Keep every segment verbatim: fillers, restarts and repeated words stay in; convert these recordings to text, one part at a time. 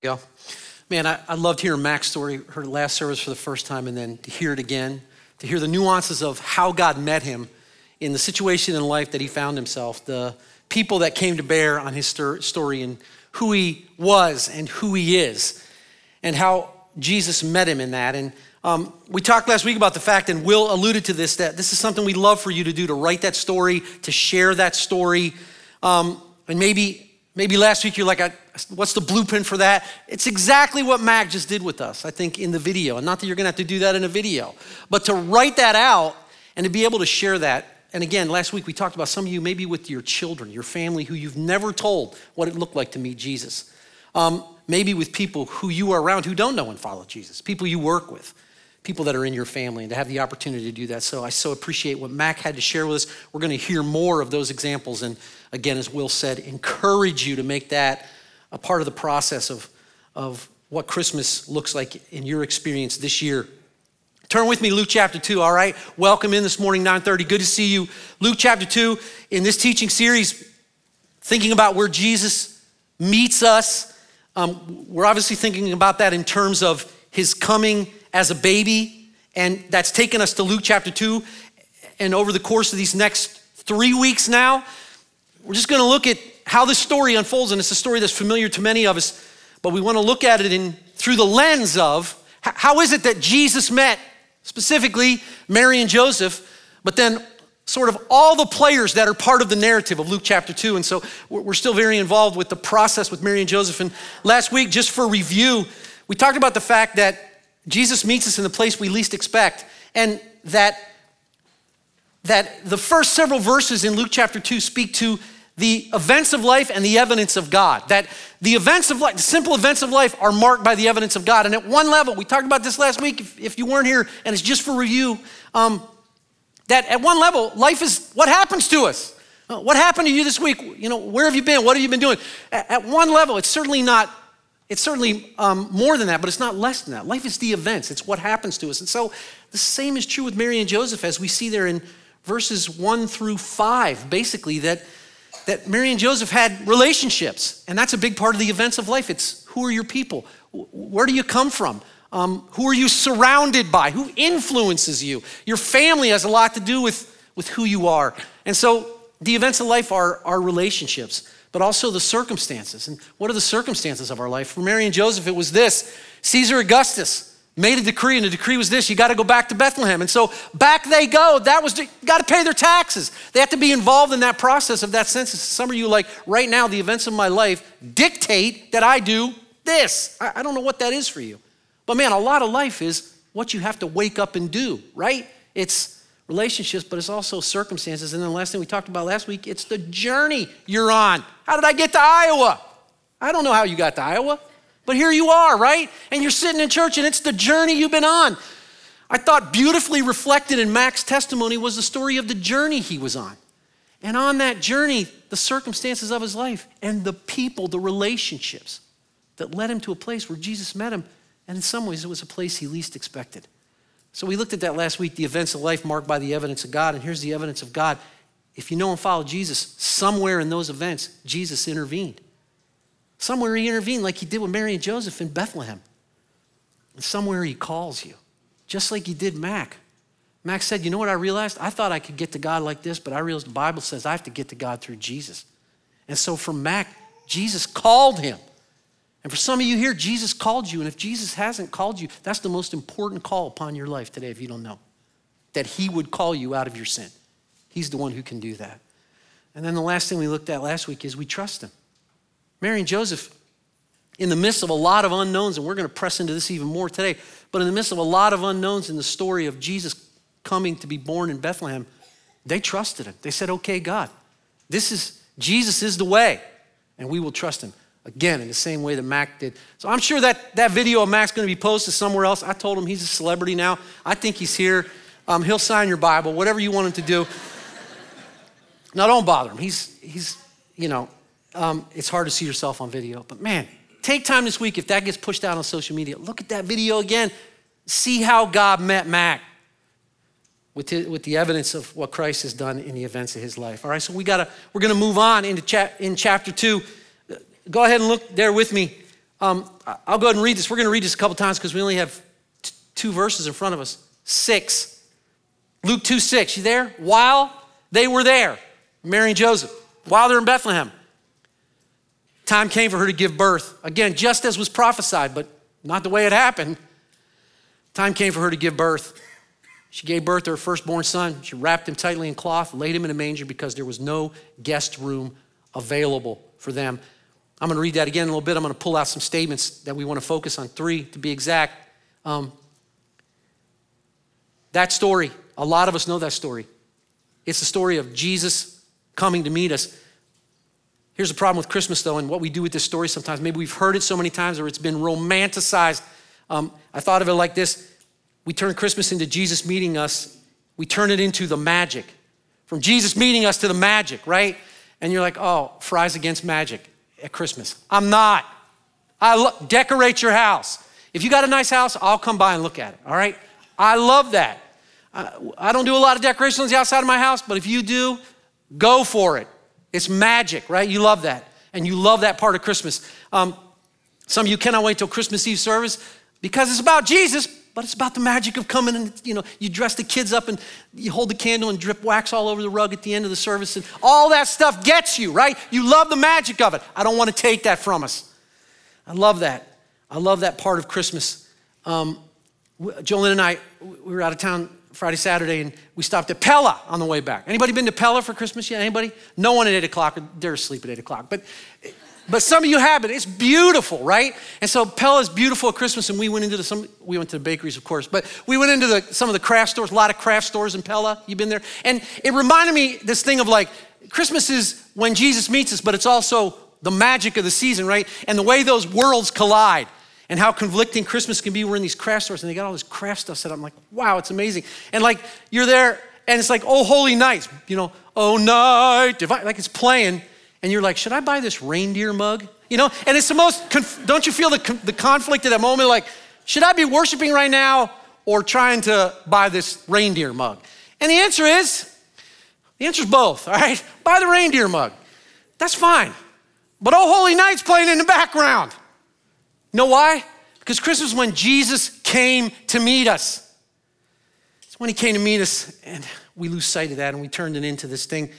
Go. Man, I, I loved hearing Mac's story, heard last service for the first time, and then to hear it again, to hear the nuances of how God met him in the situation in life that he found himself, the people that came to bear on his story and who he was and who he is, and how Jesus met him in that. And um, we talked last week about the fact, and Will alluded to this, that this is something we'd love for you to do, to write that story, to share that story. Um, and maybe maybe last week you're like, I, what's the blueprint for that? It's exactly what Mac just did with us, I think, in the video. And not that you're gonna have to do that in a video, but to write that out and to be able to share that. And again, last week we talked about some of you maybe with your children, your family, who you've never told what it looked like to meet Jesus. Um, maybe with people who you are around who don't know and follow Jesus, people you work with, people that are in your family, and to have the opportunity to do that. So I so appreciate what Mac had to share with us. We're gonna hear more of those examples. And again, as Will said, encourage you to make that a part of the process of, of what Christmas looks like in your experience this year. Turn with me, Luke chapter two, all right? Welcome in this morning, nine thirty. Good to see you. Luke chapter two, in this teaching series, thinking about where Jesus meets us. Um, we're obviously thinking about that in terms of his coming as a baby, and that's taken us to Luke chapter two. And over the course of these next three weeks now, we're just gonna look at how this story unfolds, and it's a story that's familiar to many of us, but we wanna look at it in through the lens of how is it that Jesus met specifically Mary and Joseph, but then sort of all the players that are part of the narrative of Luke chapter two. And so we're still very involved with the process with Mary and Joseph. And last week, just for review, we talked about the fact that Jesus meets us in the place we least expect, and that, that the first several verses in Luke chapter two speak to the events of life and the evidence of God. That the events of life, the simple events of life are marked by the evidence of God. And at one level, we talked about this last week, if, if you weren't here, and it's just for review, um, that at one level, life is what happens to us. Uh, what happened to you this week? You know, where have you been? What have you been doing? At, at one level, it's certainly not, it's certainly um, more than that, but it's not less than that. Life is the events, it's what happens to us. And so the same is true with Mary and Joseph, as we see there in verses one through five, basically, that that Mary and Joseph had relationships, and that's a big part of the events of life. It's who are your people? Where do you come from? Um, who are you surrounded by? Who influences you? Your family has a lot to do with, with who you are. And so the events of life are, are relationships, but also the circumstances. And what are the circumstances of our life? For Mary and Joseph, it was this: Caesar Augustus made a decree, and the decree was this: you got to go back to Bethlehem. And so back they go. That was, got to pay their taxes. They have to be involved in that process of that census. Some of you like, right now, the events of my life dictate that I do this. I, I don't know what that is for you. But man, a lot of life is what you have to wake up and do, right? It's relationships, but it's also circumstances. And then the last thing we talked about last week, it's the journey you're on. How did I get to Iowa? I don't know how you got to Iowa. But here you are, right? And you're sitting in church, and it's the journey you've been on. I thought beautifully reflected in Mac's testimony was the story of the journey he was on. And on that journey, the circumstances of his life and the people, the relationships that led him to a place where Jesus met him. And in some ways, it was a place he least expected. So we looked at that last week, the events of life marked by the evidence of God. And here's the evidence of God. If you know and follow Jesus, somewhere in those events, Jesus intervened. Somewhere he intervened, like he did with Mary and Joseph in Bethlehem. And somewhere he calls you, just like he did Mac. Mac said, you know what I realized? I thought I could get to God like this, but I realized the Bible says I have to get to God through Jesus. And so for Mac, Jesus called him. And for some of you here, Jesus called you. And if Jesus hasn't called you, that's the most important call upon your life today, if you don't know. That he would call you out of your sin. He's the one who can do that. And then the last thing we looked at last week is we trust him. Mary and Joseph, in the midst of a lot of unknowns, and we're going to press into this even more today, but in the midst of a lot of unknowns in the story of Jesus coming to be born in Bethlehem, they trusted him. They said, okay, God, this is, Jesus is the way, and we will trust him. Again, in the same way that Mac did. So I'm sure that that video of Mac's going to be posted somewhere else. I told him he's a celebrity now. I think he's here. Um, he'll sign your Bible, whatever you want him to do. Now, don't bother him. He's, he's you know, Um, it's hard to see yourself on video, but man, take time this week. If that gets pushed out on social media, look at that video again. See how God met Mac with, his, with the evidence of what Christ has done in the events of his life. All right, so we gotta, we're gonna move on into cha- in chapter two. Go ahead and look there with me. Um, I'll go ahead and read this. We're going to read this a couple times because we only have t- two verses in front of us. Six. Luke two six. You there? While they were there, Mary and Joseph, while they're in Bethlehem, time came for her to give birth. Again, just as was prophesied, but not the way it happened. Time came for her to give birth. She gave birth to her firstborn son. She wrapped him tightly in cloth, laid him in a manger because there was no guest room available for them. I'm going to read that again in a little bit. I'm going to pull out some statements that we want to focus on, three to be exact. Um, that story, a lot of us know that story. It's the story of Jesus coming to meet us. Here's the problem with Christmas, though, and what we do with this story sometimes. Maybe we've heard it so many times or it's been romanticized. Um, I thought of it like this. We turn Christmas into Jesus meeting us. We turn it into the magic. From Jesus meeting us to the magic, right? And you're like, oh, fries against magic at Christmas. I'm not. I lo- decorate your house. If you got a nice house, I'll come by and look at it, all right? I love that. I, I don't do a lot of decorations on the outside of my house, but if you do, go for it. It's magic, right? You love that. And you love that part of Christmas. Um, some of you cannot wait till Christmas Eve service because it's about Jesus, but it's about the magic of coming and, you know, you dress the kids up and you hold the candle and drip wax all over the rug at the end of the service and all that stuff gets you, right? You love the magic of it. I don't want to take that from us. I love that. I love that part of Christmas. Um, Jolene and I, we were out of town Friday, Saturday, and we stopped at Pella on the way back. Anybody been to Pella for Christmas yet? Anybody? No one at eight o'clock. They're asleep at eight o'clock. But But some of you have it. It's beautiful, right? And so Pella is beautiful at Christmas, and we went into the, some, we went to the bakeries, of course, but we went into the, some of the craft stores, a lot of craft stores in Pella. You've been there? And it reminded me this thing of like, Christmas is when Jesus meets us, but it's also the magic of the season, right? And the way those worlds collide and how conflicting Christmas can be. We're in these craft stores, and they got all this craft stuff set up. I'm like, wow, it's amazing. And like, you're there, and it's like, oh, holy night, you know, oh, night, divine, like it's playing. And you're like, should I buy this reindeer mug? You know, and it's the most, conf- don't you feel the, the conflict at that moment? Like, should I be worshiping right now or trying to buy this reindeer mug? And the answer is, the answer is both, all right? Buy the reindeer mug. That's fine. But Oh Holy Night's playing in the background. You know why? Because Christmas is when Jesus came to meet us. It's when he came to meet us, and we lose sight of that, and we turned it into this thing.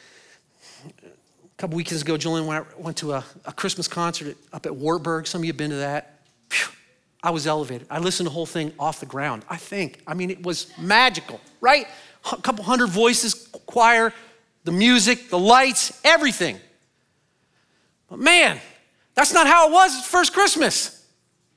A couple weekends ago, Julian went to a, a Christmas concert up at Wartburg. Some of you have been to that. Phew, I was elevated. I listened to the whole thing off the ground, I think. I mean, it was magical, right? A couple hundred voices, choir, the music, the lights, everything. But man, that's not how it was at first Christmas.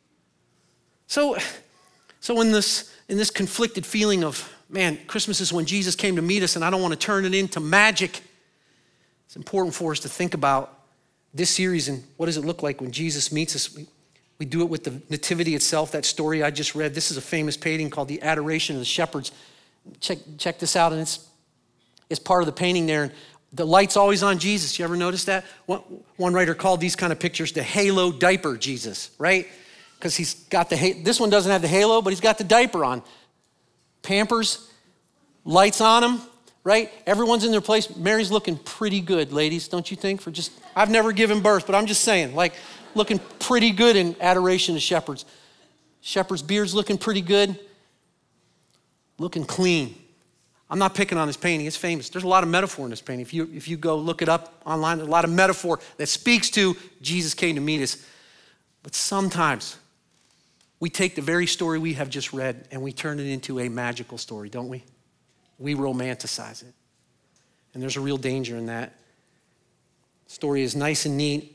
So, so in this, in this conflicted feeling of, man, Christmas is when Jesus came to meet us, and I don't want to turn it into magic. It's important for us to think about this series and what does it look like when Jesus meets us. We, we do it with the nativity itself, that story I just read. This is a famous painting called The Adoration of the Shepherds. Check, check this out, and it's, it's part of the painting there. And the light's always on Jesus. You ever notice that? One, one writer called these kind of pictures the halo diaper Jesus, right? Because he's got the, this one doesn't have the halo, but he's got the diaper on. Pampers, lights on him. Right? Everyone's in their place. Mary's looking pretty good, ladies, don't you think? For just, I've never given birth, but I'm just saying, like, looking pretty good in Adoration of Shepherds. Shepherd's beard's looking pretty good. Looking clean. I'm not picking on this painting. It's famous. There's a lot of metaphor in this painting. If you, if you go look it up online, there's a lot of metaphor that speaks to Jesus came to meet us. But sometimes we take the very story we have just read and we turn it into a magical story, don't we? We romanticize it. And there's a real danger in that. The story is nice and neat.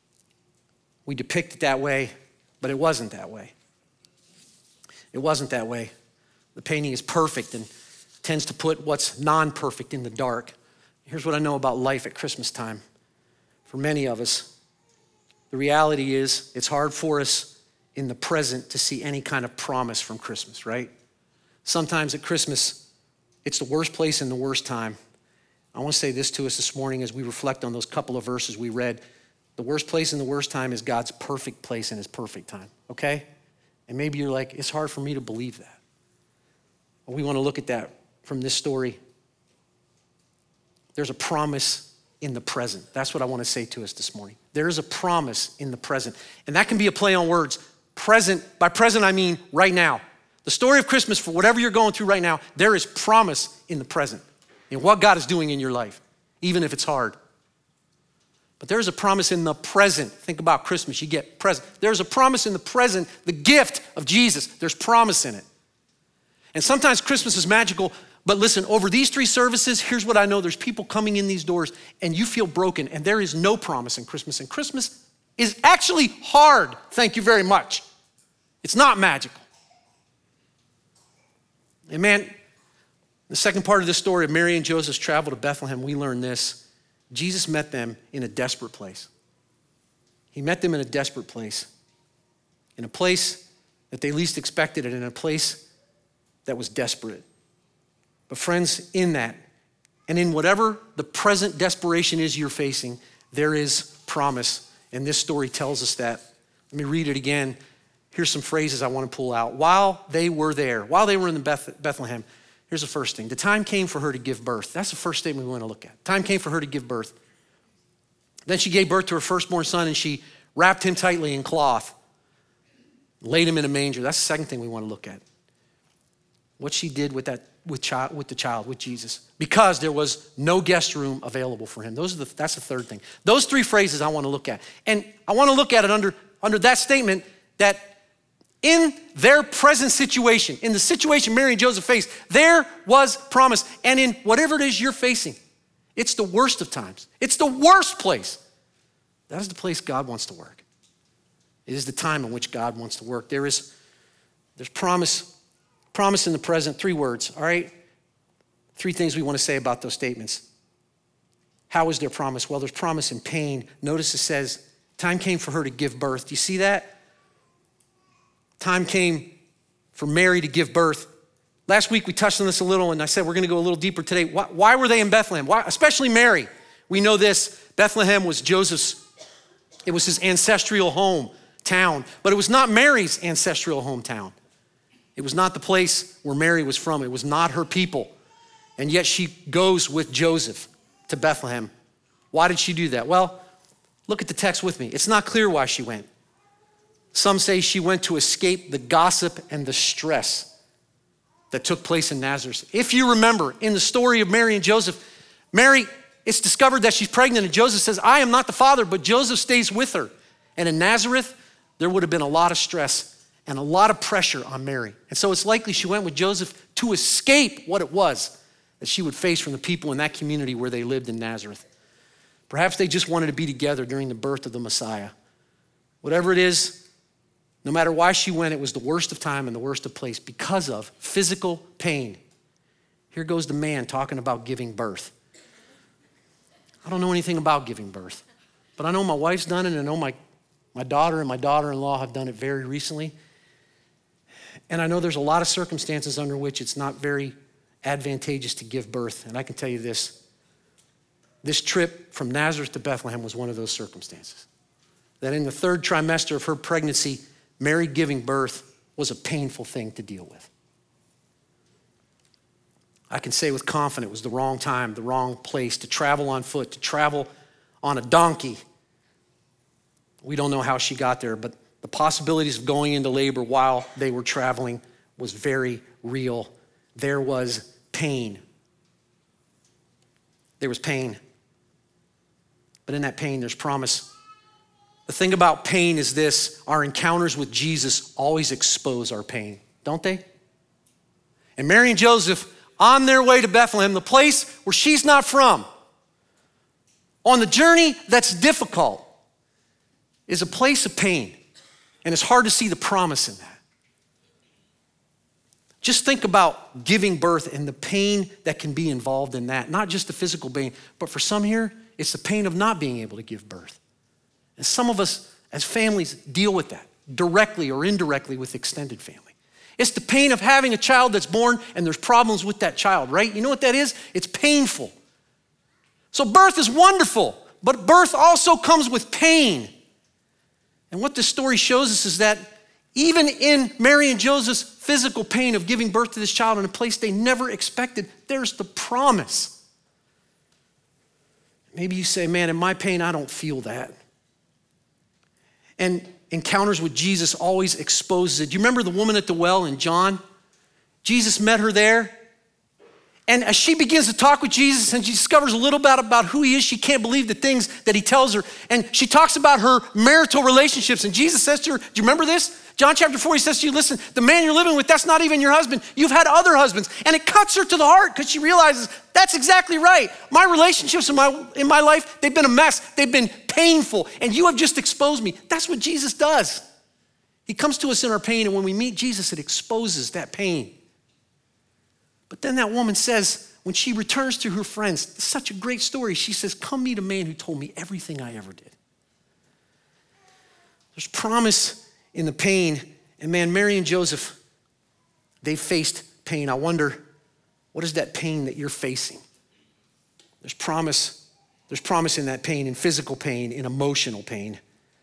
We depict it that way, but it wasn't that way. It wasn't that way. The painting is perfect and tends to put what's non-perfect in the dark. Here's what I know about life at Christmas time. For many of us, the reality is it's hard for us in the present to see any kind of promise from Christmas, right? Sometimes at Christmas, it's the worst place and the worst time. I want to say this to us this morning as we reflect on those couple of verses we read. The worst place and the worst time is God's perfect place and his perfect time, okay? And maybe you're like, it's hard for me to believe that. Well, we want to look at that from this story. There's a promise in the present. That's what I want to say to us this morning. There is a promise in the present. And that can be a play on words. Present, by present I mean right now. The story of Christmas, for whatever you're going through right now, there is promise in the present, in what God is doing in your life, even if it's hard. But there's a promise in the present. Think about Christmas, you get present. There's a promise in the present, the gift of Jesus. There's promise in it. And sometimes Christmas is magical, but listen, over these three services, here's what I know. There's people coming in these doors and you feel broken and there is no promise in Christmas. And Christmas is actually hard, thank you very much. It's not magical. And man, the second part of this story of Mary and Joseph's travel to Bethlehem, we learn this. Jesus met them in a desperate place. He met them in a desperate place. In a place that they least expected it, in a place that was desperate. But friends, in that, and in whatever the present desperation is you're facing, there is promise. And this story tells us that. Let me read it again. Here's some phrases I want to pull out. While they were there, while they were in the Beth- Bethlehem, here's the first thing. The time came for her to give birth. That's the first statement we want to look at. Time came for her to give birth. Then she gave birth to her firstborn son and she wrapped him tightly in cloth, laid him in a manger. That's the second thing we want to look at. What she did with that, with child, with the child, with Jesus, because there was no guest room available for him. Those are the, that's the third thing. Those three phrases I want to look at. And I want to look at it under, under that statement that in their present situation, in the situation Mary and Joseph faced, there was promise. And in whatever it is you're facing, it's the worst of times. It's the worst place. That is the place God wants to work. It is the time in which God wants to work. There is, there's promise, promise in the present, three words, all right? Three things we want to say about those statements. How is there promise? Well, there's promise in pain. Notice it says, time came for her to give birth. Do you see that? Time came for Mary to give birth. Last week we touched on this a little and I said we're gonna go a little deeper today. Why, why were they in Bethlehem? Why, especially Mary. We know this, Bethlehem was Joseph's, it was his ancestral hometown, but it was not Mary's ancestral hometown. It was not the place where Mary was from. It was not her people. And yet she goes with Joseph to Bethlehem. Why did she do that? Well, look at the text with me. It's not clear why she went. Some say she went to escape the gossip and the stress that took place in Nazareth. If you remember in the story of Mary and Joseph, Mary, it's discovered that she's pregnant and Joseph says, I am not the father, but Joseph stays with her. And in Nazareth, there would have been a lot of stress and a lot of pressure on Mary. And so it's likely she went with Joseph to escape what it was that she would face from the people in that community where they lived in Nazareth. Perhaps they just wanted to be together during the birth of the Messiah. Whatever it is, no matter why she went, it was the worst of time and the worst of place because of physical pain. Here goes the man talking about giving birth. I don't know anything about giving birth, but I know my wife's done it and I know my, my daughter and my daughter-in-law have done it very recently. And I know there's a lot of circumstances under which it's not very advantageous to give birth. And I can tell you this, this trip from Nazareth to Bethlehem was one of those circumstances. That in the third trimester of her pregnancy, Mary giving birth was a painful thing to deal with. I can say with confidence it was the wrong time, the wrong place to travel on foot, to travel on a donkey. We don't know how she got there, but the possibilities of going into labor while they were traveling was very real. There was pain. There was pain. But in that pain, there's promise. The thing about pain is this, our encounters with Jesus always expose our pain, don't they? And Mary and Joseph, on their way to Bethlehem, the place where she's not from, on the journey that's difficult, is a place of pain. And it's hard to see the promise in that. Just think about giving birth and the pain that can be involved in that. Not just the physical pain, but for some here, it's the pain of not being able to give birth. And some of us as families deal with that directly or indirectly with extended family. It's the pain of having a child that's born and there's problems with that child, right? You know what that is? It's painful. So birth is wonderful, but birth also comes with pain. And what this story shows us is that even in Mary and Joseph's physical pain of giving birth to this child in a place they never expected, there's the promise. Maybe you say, man, in my pain, I don't feel that. and encounters with Jesus always exposes it. Do you remember the woman at the well in John? Jesus met her there. And as she begins to talk with Jesus and she discovers a little bit about who he is, she can't believe the things that he tells her. And she talks about her marital relationships. And Jesus says to her, do you remember this? John chapter four, he says to you, listen, the man you're living with, that's not even your husband. You've had other husbands. And it cuts her to the heart because she realizes that's exactly right. My relationships in my, in my life, they've been a mess. They've been painful. And you have just exposed me. That's what Jesus does. He comes to us in our pain. And when we meet Jesus, it exposes that pain. But then that woman says, when she returns to her friends, it's such a great story. She says, come meet a man who told me everything I ever did. There's promise in the pain. And man, Mary and Joseph, they faced pain. I wonder, what is that pain that you're facing? There's promise. There's promise in that pain, in physical pain, in emotional pain.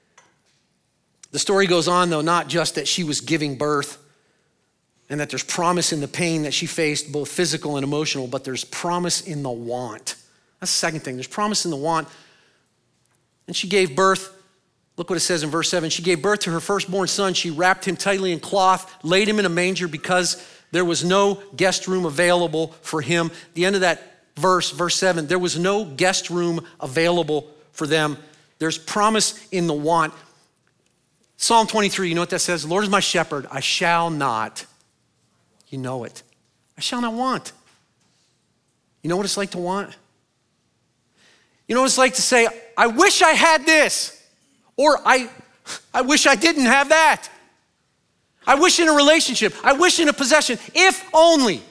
The story goes on, though, not just that she was giving birth, and that there's promise in the pain that she faced, both physical and emotional, but there's promise in the want. That's the second thing. There's promise in the want. And she gave birth. Look what it says in verse seven. She gave birth to her firstborn son. She wrapped him tightly in cloth, laid him in a manger because there was no guest room available for him. The end of that verse, verse seven, there was no guest room available for them. There's promise in the want. Psalm twenty-three, you know what that says? The Lord is my shepherd, I shall not. You know it. I shall not want. You know what it's like to want? You know what it's like to say, I wish I had this, or I, I wish I didn't have that. I wish in a relationship, I wish in a possession, if only.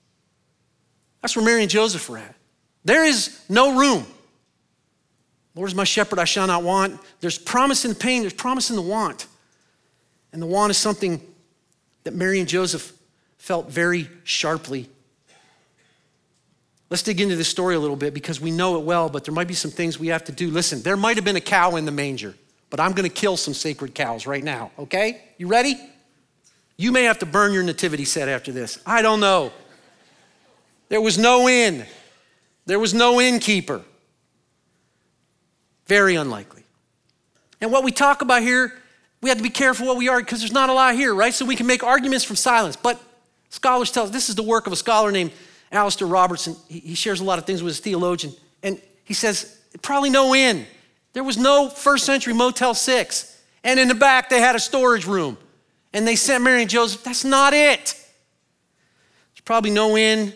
That's where Mary and Joseph were at. There is no room. Lord is my shepherd, I shall not want. There's promise in the pain, there's promise in the want. And the want is something that Mary and Joseph felt very sharply. Let's dig into this story a little bit because we know it well, but there might be some things we have to do. Listen, there might have been a cow in the manger, but I'm gonna kill some sacred cows right now, okay? You ready? You may have to burn your nativity set after this. I don't know. There was no inn. There was no innkeeper. Very unlikely. And what we talk about here, we have to be careful what we are because there's not a lot here, right? So we can make arguments from silence, but scholars tell us, this is the work of a scholar named Alistair Robertson. He, he shares a lot of things with his theologian, and he says, probably no inn. There was no first century Motel six, and in the back they had a storage room, and they sent Mary and Joseph. That's not it. There's probably no inn.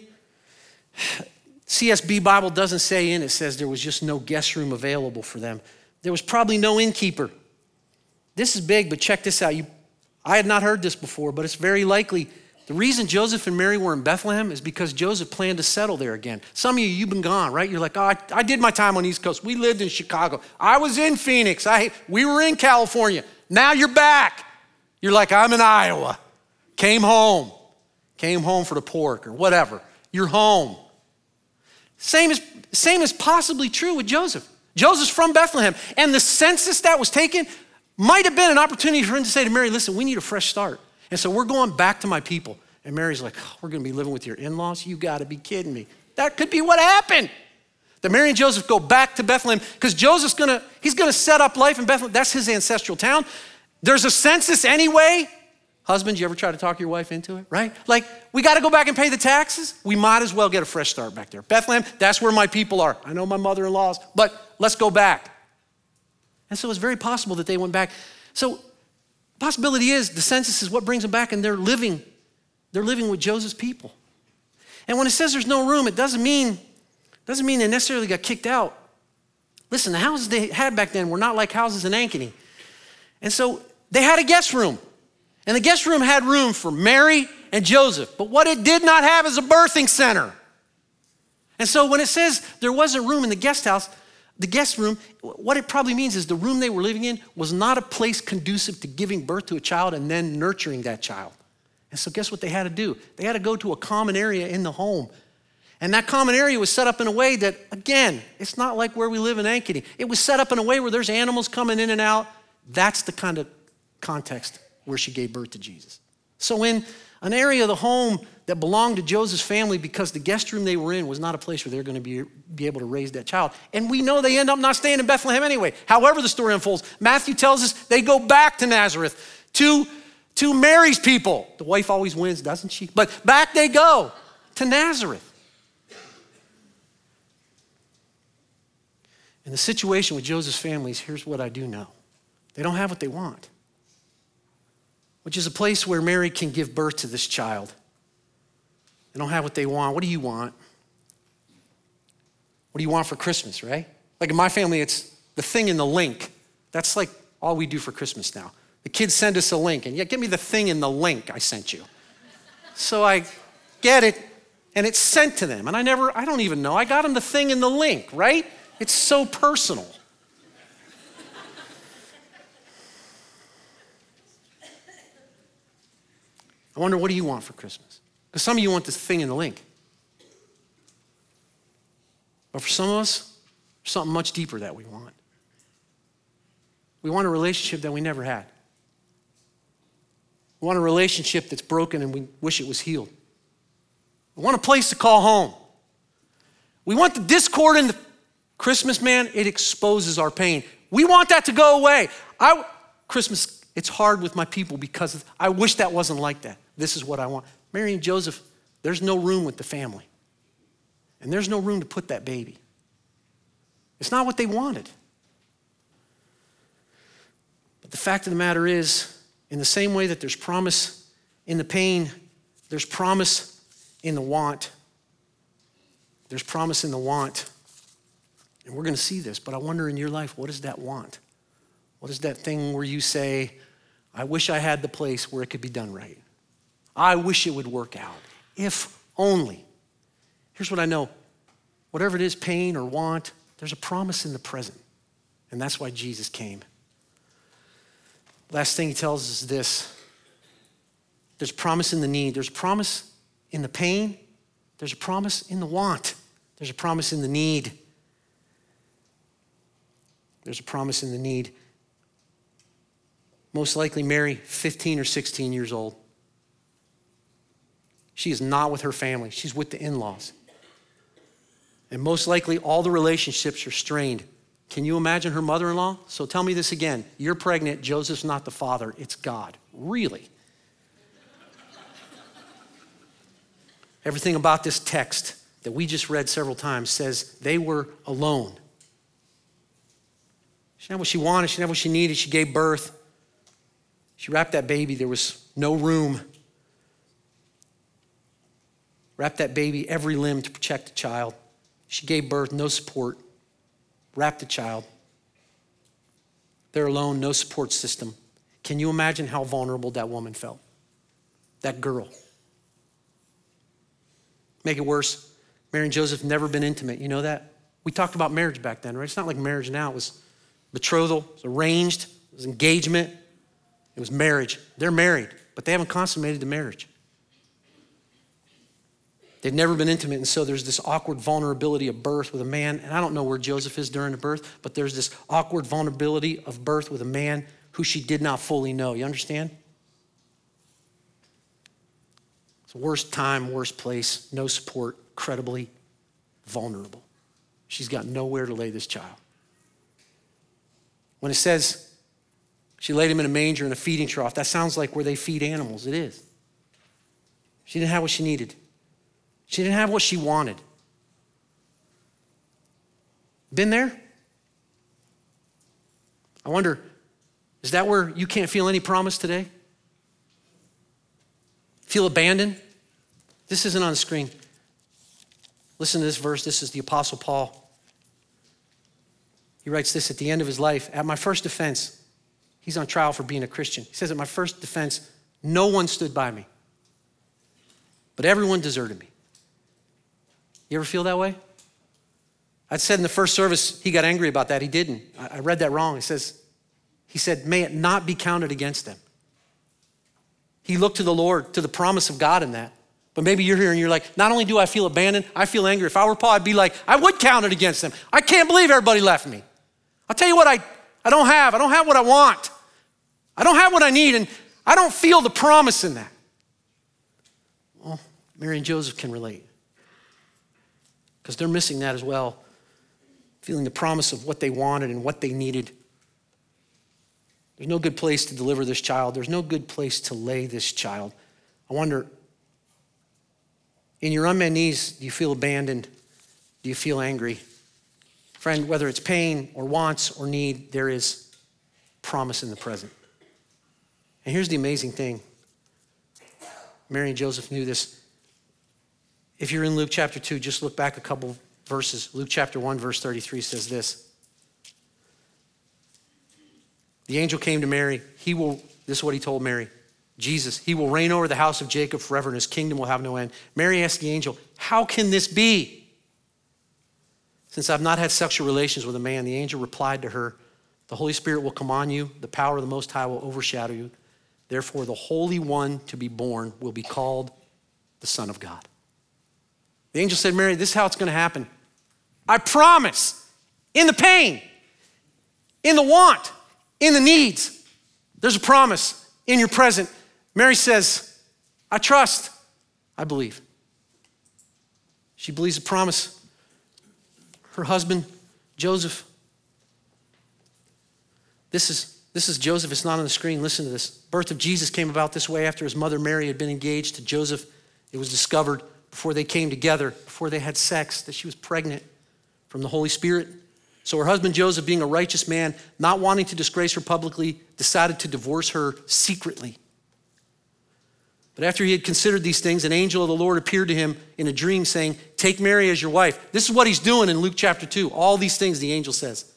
C S B Bible doesn't say inn, it says there was just no guest room available for them. There was probably no innkeeper. This is big, but check this out. You, I had not heard this before, but it's very likely the reason Joseph and Mary were in Bethlehem is because Joseph planned to settle there again. Some of you, you've been gone, right? You're like, oh, I, I did my time on the East Coast. We lived in Chicago. I was in Phoenix. I, we were in California. Now you're back. You're like, I'm in Iowa. Came home. Came home for the pork or whatever. You're home. Same is, same is possibly true with Joseph. Joseph's from Bethlehem, and the census that was taken might have been an opportunity for him to say to Mary, listen, we need a fresh start. And so we're going back to my people. And Mary's like, oh, we're gonna be living with your in-laws? You gotta be kidding me. That could be what happened. That Mary and Joseph go back to Bethlehem because Joseph's gonna, he's gonna set up life in Bethlehem. That's his ancestral town. There's a census anyway. Husbands, you ever try to talk your wife into it, right? Like, we gotta go back and pay the taxes. We might as well get a fresh start back there. Bethlehem, that's where my people are. I know my mother-in-law's, but let's go back. And so it's very possible that they went back. So the possibility is the census is what brings them back, and they're living, they're living with Joseph's people. And when it says there's no room, it doesn't mean, doesn't mean they necessarily got kicked out. Listen, the houses they had back then were not like houses in Ankeny. And so they had a guest room. And the guest room had room for Mary and Joseph. But what it did not have is a birthing center. And so when it says there wasn't room in the guest house, the guest room, what it probably means is the room they were living in was not a place conducive to giving birth to a child and then nurturing that child. And so guess what they had to do? They had to go to a common area in the home. And that common area was set up in a way that, again, it's not like where we live in Ankeny. It was set up in a way where there's animals coming in and out. That's the kind of context where she gave birth to Jesus. So in an area of the home that belonged to Joseph's family because the guest room they were in was not a place where they're going to be, be able to raise that child. And we know they end up not staying in Bethlehem anyway. However the story unfolds, Matthew tells us they go back to Nazareth, to, to Mary's people. The wife always wins, doesn't she? But back they go to Nazareth. In the situation with Joseph's families, here's what I do know. They don't have what they want, which is a place where Mary can give birth to this child. They don't have what they want. What do you want? What do you want for Christmas, right? Like in my family, it's the thing in the link. That's like all we do for Christmas now. The kids send us a link, and yeah, give me the thing in the link I sent you. So I get it, and it's sent to them. And I never, I don't even know. I got them the thing in the link, right? It's so personal. I wonder, what do you want for Christmas? Because some of you want this thing in the link. But for some of us, there's something much deeper that we want. We want a relationship that we never had. We want a relationship that's broken and we wish it was healed. We want a place to call home. We want the discord in the Christmas, man, it exposes our pain. We want that to go away. I, Christmas, it's hard with my people because of, I wish that wasn't like that. This is what I want. Mary and Joseph, there's no room with the family. And there's no room to put that baby. It's not what they wanted. But the fact of the matter is, in the same way that there's promise in the pain, there's promise in the want. There's promise in the want. And we're going to see this, but I wonder in your life, what does that want? What is that thing where you say, I wish I had the place where it could be done right. I wish it would work out, if only. Here's what I know. Whatever it is, pain or want, there's a promise in the present. And that's why Jesus came. Last thing he tells us is this. There's promise in the need. There's promise in the pain. There's a promise in the want. There's a promise in the need. There's a promise in the need. Most likely Mary, fifteen or sixteen years old. She is not with her family. She's with the in-laws. And most likely all the relationships are strained. Can you imagine her mother-in-law? So tell me this again. You're pregnant. Joseph's not the father. It's God. Really? Everything about this text that we just read several times says they were alone. She didn't have what she wanted. She didn't have what she needed. She gave birth. She wrapped that baby. There was no room. Wrapped that baby every limb to protect the child. She gave birth, no support. Wrapped the child. They're alone, no support system. Can you imagine how vulnerable that woman felt? That girl. Make it worse, Mary and Joseph never been intimate. You know that? We talked about marriage back then, right? It's not like marriage now. It was betrothal, it was arranged, it was engagement, it was marriage. They're married, but they haven't consummated the marriage. They've never been intimate, and so there's this awkward vulnerability of birth with a man, and I don't know where Joseph is during the birth, but there's this awkward vulnerability of birth with a man who she did not fully know. You understand? It's the worst time, worst place, no support, incredibly vulnerable. She's got nowhere to lay this child. When it says she laid him in a manger in a feeding trough, that sounds like where they feed animals. It is. She didn't have what she needed. She didn't have what she wanted. Been there? I wonder, is that where you can't feel any promise today? Feel abandoned? This isn't on the screen. Listen to this verse. This is the Apostle Paul. He writes this at the end of his life. At my first defense, he's on trial for being a Christian. He says, at my first defense, no one stood by me, but everyone deserted me. You ever feel that way? I said in the first service, he got angry about that. He didn't. I read that wrong. He says, he said, may it not be counted against them. He looked to the Lord, to the promise of God in that. But maybe you're here and you're like, not only do I feel abandoned, I feel angry. If I were Paul, I'd be like, I would count it against them. I can't believe everybody left me. I'll tell you what I, I don't have. I don't have what I want. I don't have what I need, and I don't feel the promise in that. Well, Mary and Joseph can relate because they're missing that as well, feeling the promise of what they wanted and what they needed. There's no good place to deliver this child. There's no good place to lay this child. I wonder, in your unmet needs, do you feel abandoned? Do you feel angry? Friend, whether it's pain or wants or need, there is promise in the present. And here's the amazing thing. Mary and Joseph knew this. If you're in Luke chapter two, just look back a couple verses. Luke chapter one, verse thirty-three says this. The angel came to Mary. He will, this is what he told Mary. Jesus, he will reign over the house of Jacob forever and his kingdom will have no end. Mary asked the angel, how can this be? Since I've not had sexual relations with a man, the angel replied to her, the Holy Spirit will come on you. The power of the Most High will overshadow you. Therefore, the Holy One to be born will be called the Son of God. The angel said, Mary, this is how it's going to happen. I promise, in the pain, in the want, in the needs, there's a promise in your present. Mary says, I trust, I believe. She believes the promise. Her husband, Joseph. This is, this is Joseph. It's not on the screen. Listen to this. Birth of Jesus came about this way after his mother Mary had been engaged to Joseph. It was discovered before they came together, before they had sex, that she was pregnant from the Holy Spirit. So her husband Joseph, being a righteous man, not wanting to disgrace her publicly, decided to divorce her secretly. But after he had considered these things, an angel of the Lord appeared to him in a dream saying, take Mary as your wife. This is what he's doing in Luke chapter two. All these things the angel says.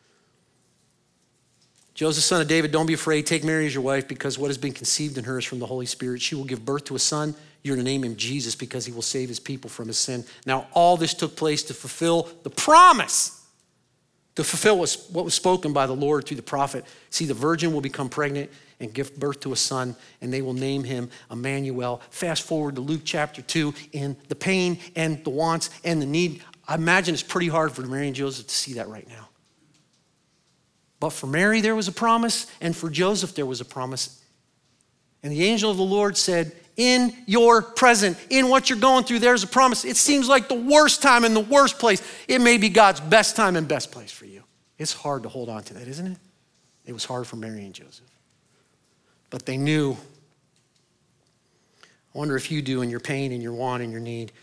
Joseph, son of David, don't be afraid. Take Mary as your wife because what has been conceived in her is from the Holy Spirit. She will give birth to a son. You're to name him Jesus because he will save his people from his sin. Now, all this took place to fulfill the promise, to fulfill what was spoken by the Lord through the prophet. See, the virgin will become pregnant and give birth to a son, and they will name him Emmanuel. Fast forward to Luke chapter two, in the pain and the wants and the need. I imagine it's pretty hard for Mary and Joseph to see that right now. But for Mary, there was a promise, and for Joseph, there was a promise. And the angel of the Lord said, in your present, in what you're going through, there's a promise. It seems like the worst time and the worst place. It may be God's best time and best place for you. It's hard to hold on to that, isn't it? It was hard for Mary and Joseph. But they knew. I wonder if you do in your pain and your want and your need.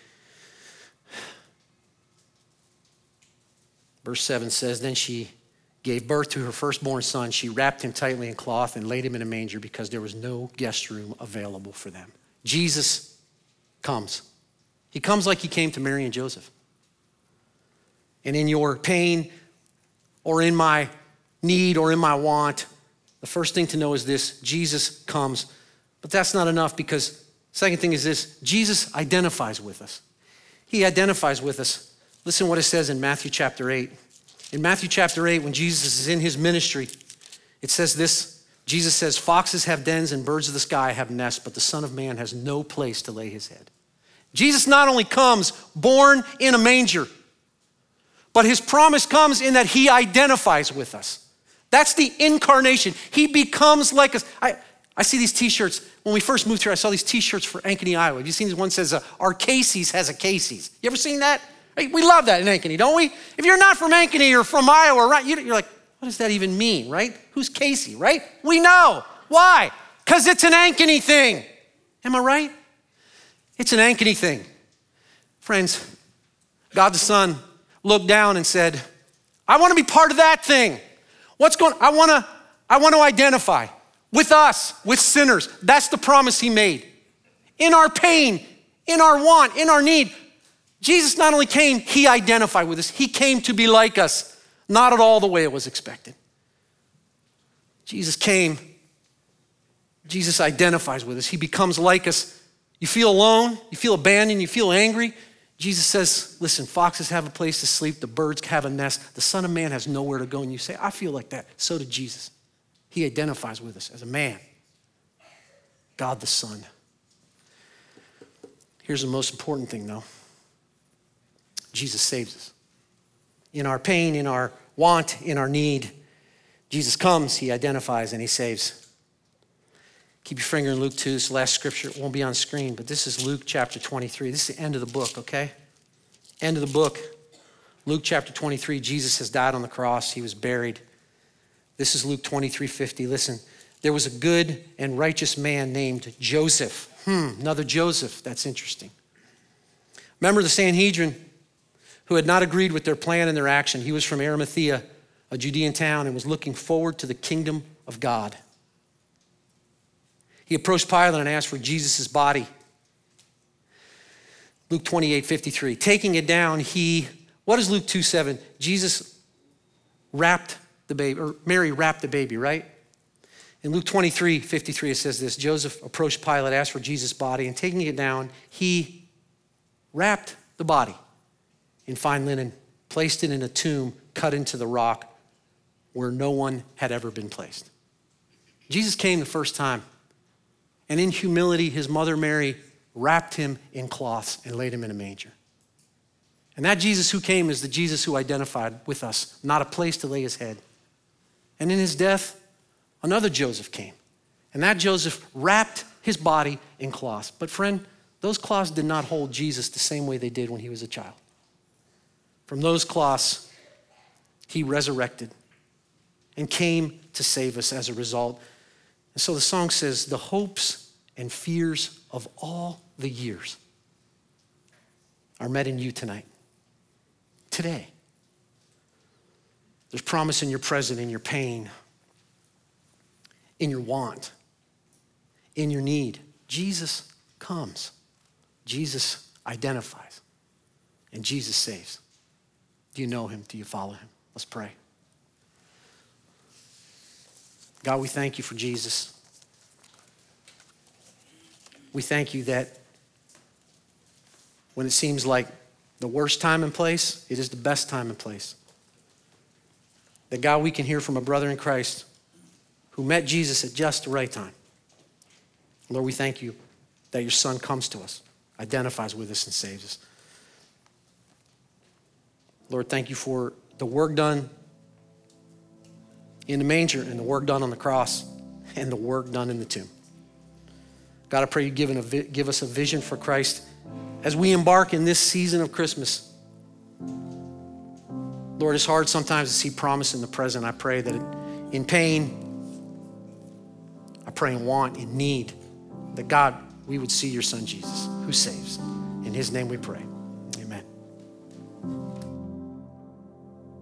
Verse seven says, then she gave birth to her firstborn son. She wrapped him tightly in cloth and laid him in a manger because there was no guest room available for them. Jesus comes. He comes like he came to Mary and Joseph. And in your pain or in my need or in my want, the first thing to know is this: Jesus comes. But that's not enough, because second thing is this: Jesus identifies with us. He identifies with us. Listen to what it says in Matthew chapter eight. In Matthew chapter eight, when Jesus is in his ministry, it says this. Jesus says, foxes have dens and birds of the sky have nests, but the Son of Man has no place to lay his head. Jesus not only comes born in a manger, but his promise comes in that he identifies with us. That's the incarnation. He becomes like us. I, I see these t-shirts. When we first moved here, I saw these t-shirts for Ankeny, Iowa. Have you seen this one that says, uh, our Casey's has a Casey's? You ever seen that? Hey, we love that in Ankeny, don't we? If you're not from Ankeny or from Iowa, right, you're like, what does that even mean, right? Who's Casey, right? We know. Why? Because it's an Ankeny thing. Am I right? It's an Ankeny thing. Friends, God the Son looked down and said, I want to be part of that thing. What's going on? I want to, I want to identify with us, with sinners. That's the promise he made. In our pain, in our want, in our need, Jesus not only came, he identified with us. He came to be like us. Not at all the way it was expected. Jesus came. Jesus identifies with us. He becomes like us. You feel alone, you feel abandoned, you feel angry. Jesus says, listen, foxes have a place to sleep, the birds have a nest, the Son of Man has nowhere to go. And you say, I feel like that. So did Jesus. He identifies with us as a man. God the Son. Here's the most important thing though. Jesus saves us. In our pain, in our want, in our need, Jesus comes, he identifies, and he saves. Keep your finger in Luke two. This is the last scripture. It won't be on screen, but this is Luke chapter twenty-three. This is the end of the book, okay? End of the book. Luke chapter twenty-three, Jesus has died on the cross. He was buried. This is Luke twenty-three fifty. Listen, there was a good and righteous man named Joseph. Hmm, another Joseph. That's interesting. Remember the Sanhedrin, who had not agreed with their plan and their action. He was from Arimathea, a Judean town, and was looking forward to the kingdom of God. He approached Pilate and asked for Jesus' body. Luke twenty-eight fifty-three. Taking it down, he, what is Luke two seven? Jesus wrapped the baby, or Mary wrapped the baby, right? In Luke twenty-three fifty-three, it says this: Joseph approached Pilate, asked for Jesus' body, and taking it down, he wrapped the body in fine linen, placed it in a tomb cut into the rock where no one had ever been placed. Jesus came the first time, and in humility, his mother Mary wrapped him in cloths and laid him in a manger. And that Jesus who came is the Jesus who identified with us, not a place to lay his head. And in his death, another Joseph came. And that Joseph wrapped his body in cloths. But friend, those cloths did not hold Jesus the same way they did when he was a child. From those cloths, he resurrected and came to save us as a result. And so the song says, the hopes and fears of all the years are met in you tonight. Today. There's promise in your present, in your pain, in your want, in your need. Jesus comes. Jesus identifies. And Jesus saves. Do you know him? Do you follow him? Let's pray. God, we thank you for Jesus. We thank you that when it seems like the worst time and place, it is the best time and place. That God, we can hear from a brother in Christ who met Jesus at just the right time. Lord, we thank you that your son comes to us, identifies with us, and saves us. Lord, thank you for the work done in the manger and the work done on the cross and the work done in the tomb. God, I pray you give, an, give us a vision for Christ as we embark in this season of Christmas. Lord, it's hard sometimes to see promise in the present. I pray that in pain, I pray in want, in need, that God, we would see your son Jesus who saves. In his name we pray.